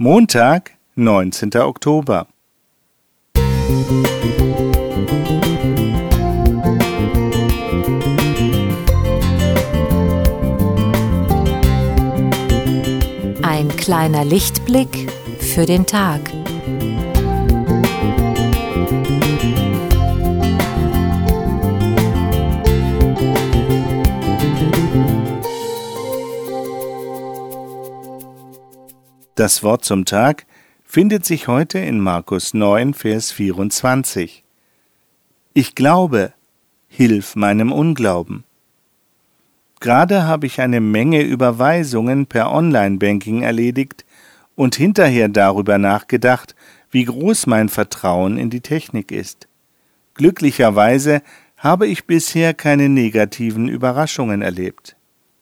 Montag, 19. Oktober. Ein kleiner Lichtblick für den Tag. Das Wort zum Tag findet sich heute in Markus 9, Vers 24. Ich glaube, hilf meinem Unglauben. Gerade habe ich eine Menge Überweisungen per Online-Banking erledigt und hinterher darüber nachgedacht, wie groß mein Vertrauen in die Technik ist. Glücklicherweise habe ich bisher keine negativen Überraschungen erlebt.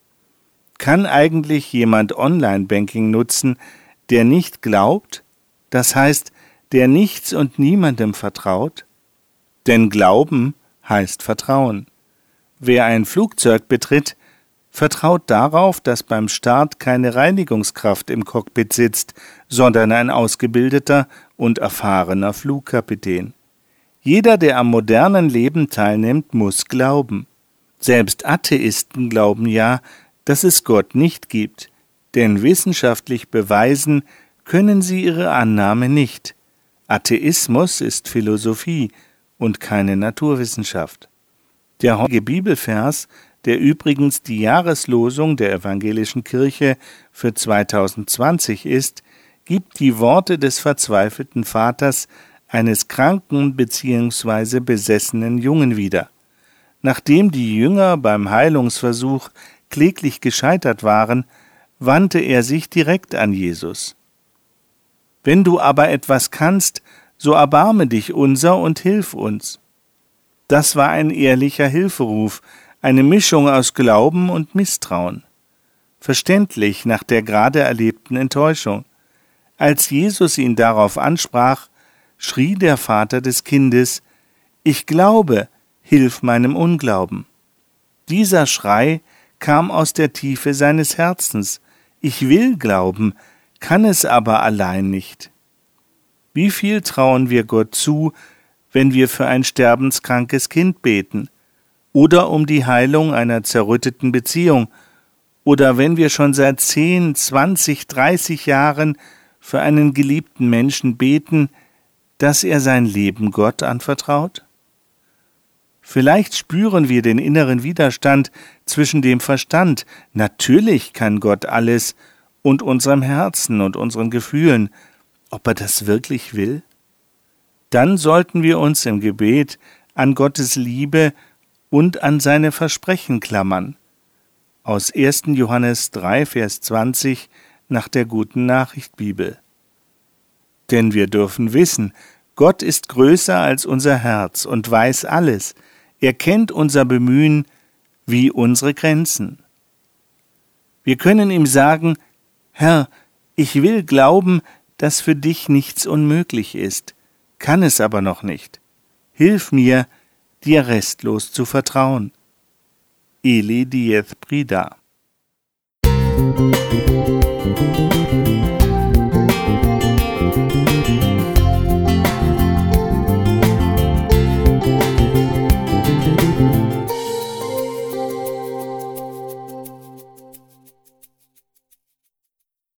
Kann eigentlich jemand Online-Banking nutzen, der nicht glaubt, das heißt, der nichts und niemandem vertraut? Denn Glauben heißt Vertrauen. Wer ein Flugzeug betritt, vertraut darauf, dass beim Start keine Reinigungskraft im Cockpit sitzt, sondern ein ausgebildeter und erfahrener Flugkapitän. Jeder, der am modernen Leben teilnimmt, muss glauben. Selbst Atheisten glauben ja, dass es Gott nicht gibt, denn wissenschaftlich beweisen können sie ihre Annahme nicht. Atheismus ist Philosophie und keine Naturwissenschaft. Der heutige Bibelvers, der übrigens die Jahreslosung der Evangelischen Kirche für 2020 ist, gibt die Worte des verzweifelten Vaters eines kranken bzw. besessenen Jungen wieder. Nachdem die Jünger beim Heilungsversuch kläglich gescheitert waren, wandte er sich direkt an Jesus. Wenn du aber etwas kannst, so erbarme dich unser und hilf uns. Das war ein ehrlicher Hilferuf, eine Mischung aus Glauben und Misstrauen. Verständlich nach der gerade erlebten Enttäuschung. Als Jesus ihn darauf ansprach, schrie der Vater des Kindes: Ich glaube, hilf meinem Unglauben. Dieser Schrei kam aus der Tiefe seines Herzens. Ich will glauben, kann es aber allein nicht. Wie viel trauen wir Gott zu, wenn wir für ein sterbenskrankes Kind beten, oder um die Heilung einer zerrütteten Beziehung, oder wenn wir schon seit 10, 20, 30 Jahren für einen geliebten Menschen beten, dass er sein Leben Gott anvertraut? Vielleicht spüren wir den inneren Widerstand zwischen dem Verstand, natürlich kann Gott alles, und unserem Herzen und unseren Gefühlen, ob er das wirklich will? Dann sollten wir uns im Gebet an Gottes Liebe und an seine Versprechen klammern. Aus 1. Johannes 3, Vers 20 nach der Guten Nachricht Bibel. Denn wir dürfen wissen, Gott ist größer als unser Herz und weiß alles. Er kennt unser Bemühen wie unsere Grenzen. Wir können ihm sagen: Herr, ich will glauben, dass für dich nichts unmöglich ist, kann es aber noch nicht. Hilf mir, dir restlos zu vertrauen. Eli Dieth Prida.